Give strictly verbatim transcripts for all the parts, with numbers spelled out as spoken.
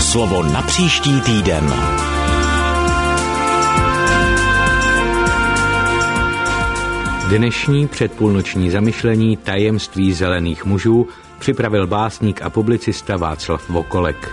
Slovo na příští týden. Dnešní předpůlnoční zamyšlení Tajemství zelených mužů připravil básník a publicista Václav Vokolek.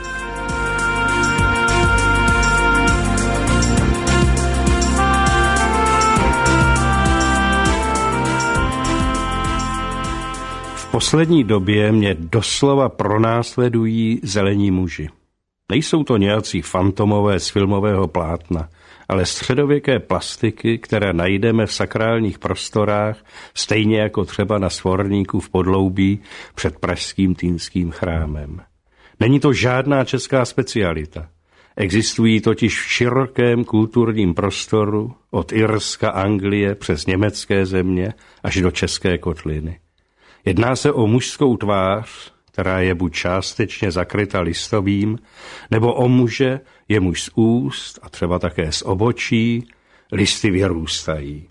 V poslední době mě doslova pronásledují zelení muži. Nejsou to nějací fantomové z filmového plátna, ale středověké plastiky, které najdeme v sakrálních prostorách, stejně jako třeba na svorníku v Podloubí před pražským Týnským chrámem. Není to žádná česká specialita. Existují totiž v širokém kulturním prostoru od Irska, Anglie přes německé země až do české kotliny. Jedná se o mužskou tvář, která je buď částečně zakryta listovým, nebo o muže, jemuž z úst a třeba také z obočí listy vyrůstají.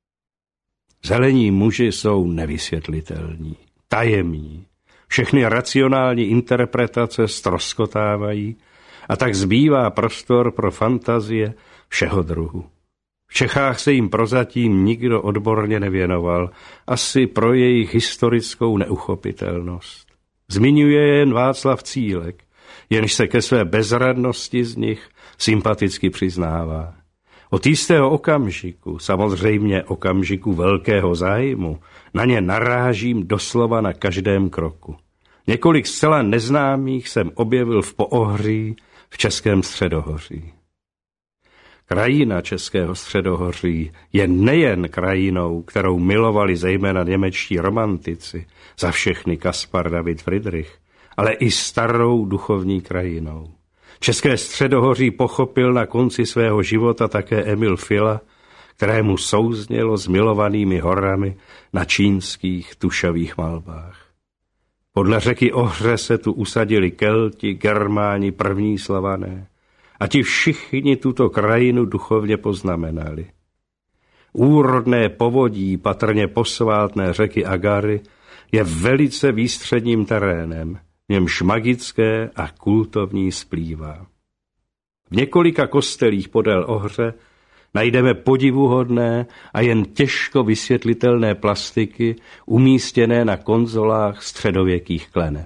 Zelení muži jsou nevysvětlitelní, tajemní, všechny racionální interpretace ztroskotávají a tak zbývá prostor pro fantazie všeho druhu. V Čechách se jim prozatím nikdo odborně nevěnoval, asi pro jejich historickou neuchopitelnost. Zmiňuje jen Václav Cílek, jenž se ke své bezradnosti z nich sympaticky přiznává. Od jistého okamžiku, samozřejmě okamžiku velkého zájmu, na ně narážím doslova na každém kroku. Několik zcela neznámých jsem objevil v Poohří v Českém středohoří. Krajina Českého středohoří je nejen krajinou, kterou milovali zejména němečtí romantici, za všechny Caspar David Friedrich, ale i starou duchovní krajinou. České středohoří pochopil na konci svého života také Emil Fila, kterému souznělo s milovanými horami na čínských tušových malbách. Podle řeky Ohře se tu usadili Kelti, Germáni, první Slavané. A ti všichni tuto krajinu duchovně poznamenali. Úrodné povodí, patrně posvátné řeky Agary, je velice výstředním terénem, v němž magické a kultovní splývá. V několika kostelích podél Ohře najdeme podivuhodné a jen těžko vysvětlitelné plastiky umístěné na konzolách středověkých kleneb.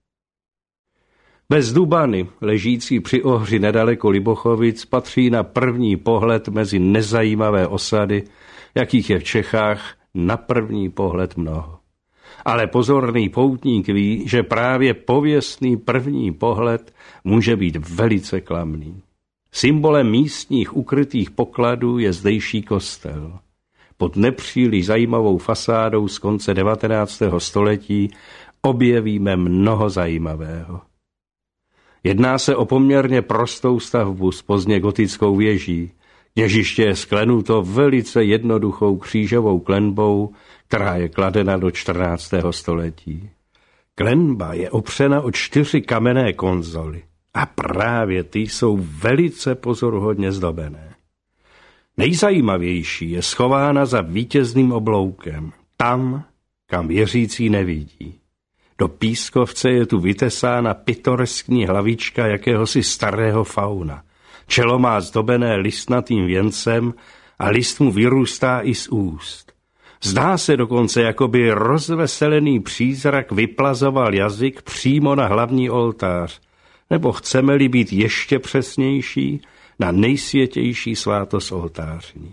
Bez Dubany, ležící při Ohři nedaleko Libochovic, patří na první pohled mezi nezajímavé osady, jakých je v Čechách na první pohled mnoho. Ale pozorný poutník ví, že právě pověstný první pohled může být velice klamný. Symbolem místních ukrytých pokladů je zdejší kostel. Pod nepříliš zajímavou fasádou z konce devatenáctého století objevíme mnoho zajímavého. Jedná se o poměrně prostou stavbu s pozdně gotickou věží. Kněžiště je sklenuto velice jednoduchou křížovou klenbou, která je kladena do čtrnáctého století. Klenba je opřena o čtyři kamenné konzoly a právě ty jsou velice pozoruhodně zdobené. Nejzajímavější je schována za vítězným obloukem, tam, kam věřící nevidí. Do pískovce je tu vytesána pitoreskní hlavička jakéhosi starého fauna. Čelo má zdobené listnatým věncem a list mu vyrůstá i z úst. Zdá se dokonce, jako by rozveselený přízrak vyplazoval jazyk přímo na hlavní oltář, nebo chceme-li být ještě přesnější, na nejsvětější svátost oltářní.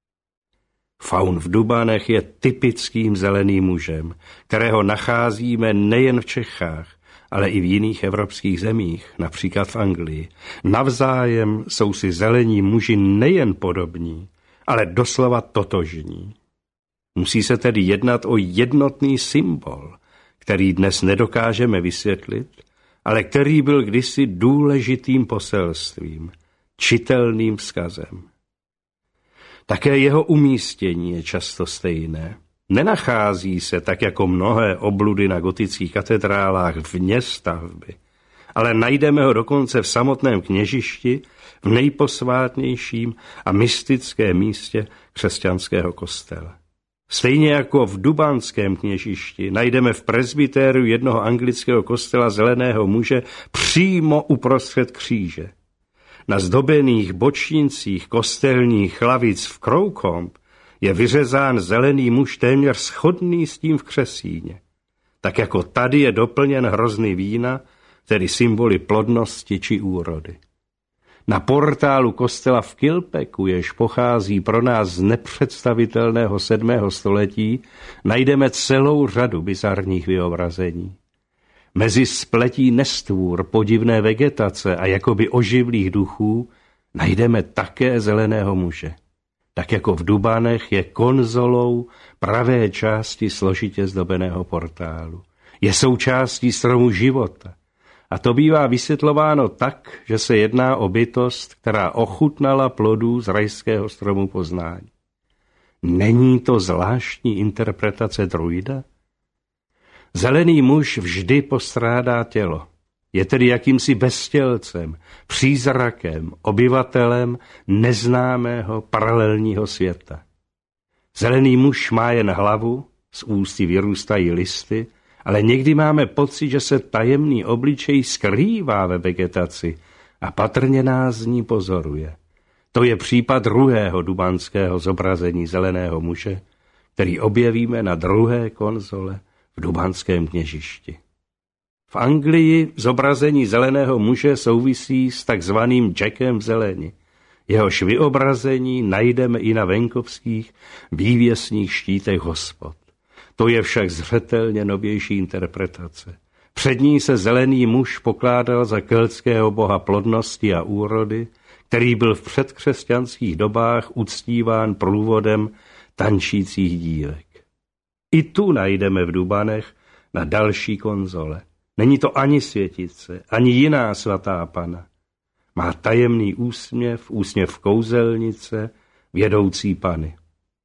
Faun v Dubanech je typickým zeleným mužem, kterého nacházíme nejen v Čechách, ale i v jiných evropských zemích, například v Anglii. Navzájem jsou si zelení muži nejen podobní, ale doslova totožní. Musí se tedy jednat o jednotný symbol, který dnes nedokážeme vysvětlit, ale který byl kdysi důležitým poselstvím, čitelným vzkazem. Také jeho umístění je často stejné. Nenachází se tak jako mnohé obludy na gotických katedrálách vně stavby, ale najdeme ho dokonce v samotném kněžišti, v nejposvátnějším a mystickém místě křesťanského kostela. Stejně jako v Dubánském kněžišti najdeme v presbytéru jednoho anglického kostela zeleného muže přímo uprostřed kříže. Na zdobených bočnicích kostelních lavic v Crowcombe je vyřezán zelený muž téměř shodný s tím v křesíně. Tak jako tady je doplněn hrozny vína, tedy symboly plodnosti či úrody. Na portálu kostela v Kilpeku, jež pochází pro nás z nepředstavitelného sedmého století, najdeme celou řadu bizarních vyobrazení. Mezi spletí nestvůr, podivné vegetace a jakoby oživlých duchů najdeme také zeleného muže. Tak jako v Dubanech je konzolou pravé části složitě zdobeného portálu. Je součástí stromu života. A to bývá vysvětlováno tak, že se jedná o bytost, která ochutnala plodů z rajského stromu poznání. Není to zvláštní interpretace druida? Zelený muž vždy postrádá tělo. Je tedy jakýmsi beztělcem, přízrakem, obyvatelem neznámého paralelního světa. Zelený muž má jen hlavu, z ústy vyrůstají listy, ale někdy máme pocit, že se tajemný obličej skrývá ve vegetaci a patrně nás z ní pozoruje. To je případ druhého dubanského zobrazení zeleného muže, který objevíme na druhé konzole v Dubanském kněžišti. V Anglii zobrazení zeleného muže souvisí s takzvaným Jackem v zeleni. Jehož vyobrazení najdeme i na venkovských vývěsních štítech hospod. To je však zřetelně novější interpretace. Před ní se zelený muž pokládal za keltského boha plodnosti a úrody, který byl v předkřesťanských dobách uctíván průvodem tančících dívek. I tu najdeme v Dubanech na další konzole. Není to ani světice, ani jiná svatá pana. Má tajemný úsměv, úsměv kouzelnice, vědoucí pany.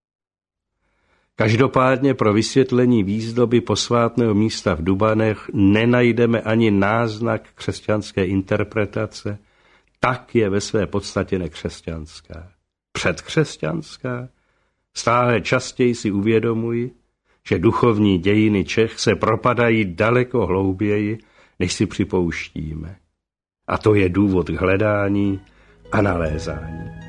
Každopádně pro vysvětlení výzdoby posvátného místa v Dubanech nenajdeme ani náznak křesťanské interpretace, tak je ve své podstatě nekřesťanská. Předkřesťanská? Stále častěji si uvědomuji, že duchovní dějiny Čech se propadají daleko hlouběji, než si připouštíme. A to je důvod k hledání a nalézání.